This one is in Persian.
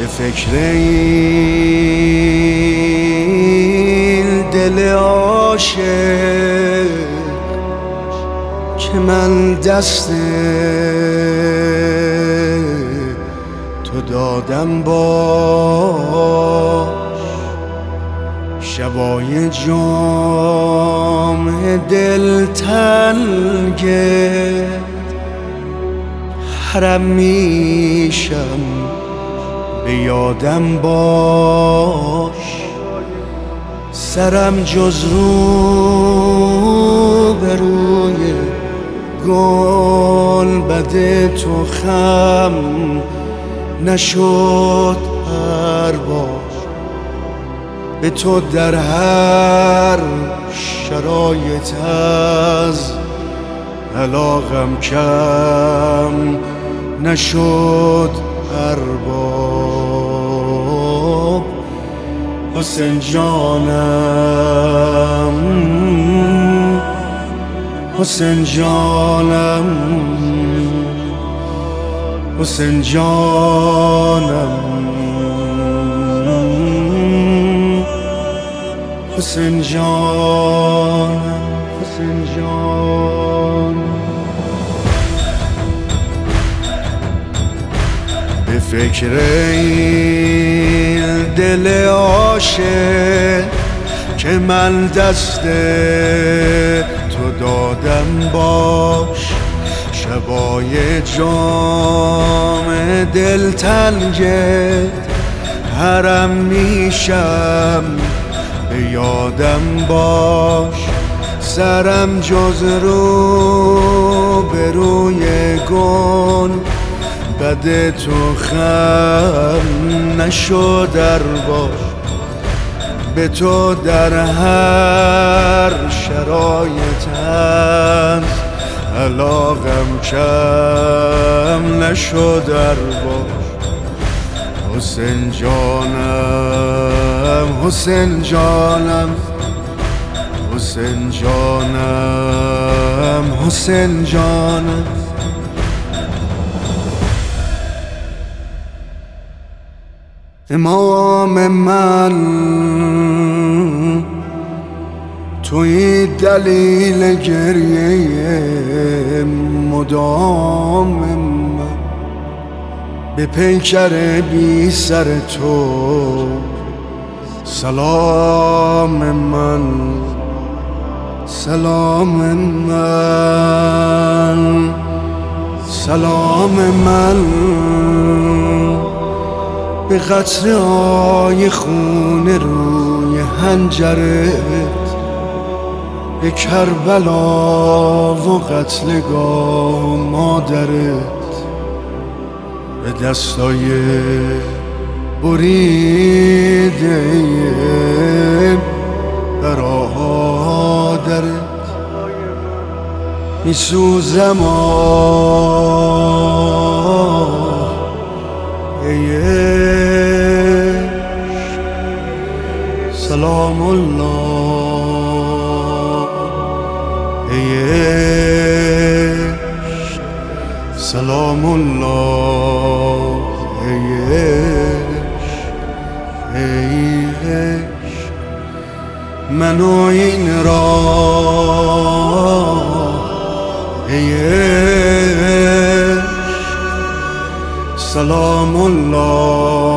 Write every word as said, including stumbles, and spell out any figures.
به فکر این دل عاشق که من دست تو دادم باش، شبای جام دل تنگ حرم میشم به یادم باش. سرم جز رو به روی گل بده تو خم نشد هر بار، به تو در هر شرایط از علاقم کم نشد هر بار. حسین جانم، حسین جانم، حسین جانم، حسین جانم، حسین جانم. به فکر این دل عاشق که من دست تو دادم باش، شبای جام دل تنگت حرم میشم به یادم باش. سرم جز رو به روی گل بده تو خم نشد در باش، به تو در هر شرایط از علاقم کم نشد در باش. حسین جانم، حسین جانم، حسین جانم، حسین جانم. امام من توی دلیل گریه مدام من، به پیکر بی سر تو سلام من، سلام من، سلام من. به قطره‌های خون روی حنجرت، به کربلا و قتلگاه مادرت، به دستای بریده برادرت میسوزم آه ای عشق. سلام الله ای عشق، سلام الله ای عشق، ای عشق. منو این راه ای عشق، سلام الله